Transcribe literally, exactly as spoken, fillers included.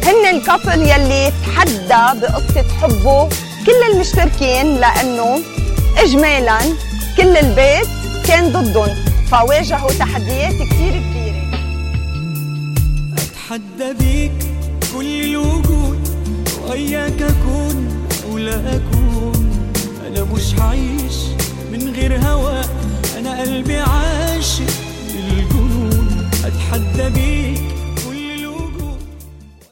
هن الكابل يلي تحدى بقصة حبه كل المشتركين، لأنه إجمالاً كل البيت كان ضدهم، فواجهوا تحديات كتير كبيرة. أتحدى بيك كل الوجود، وإياك أكون أو لا أكون. أنا مش هعيش من غير هواك، أنا قلبي عاشق للجنون. أتحدى بيك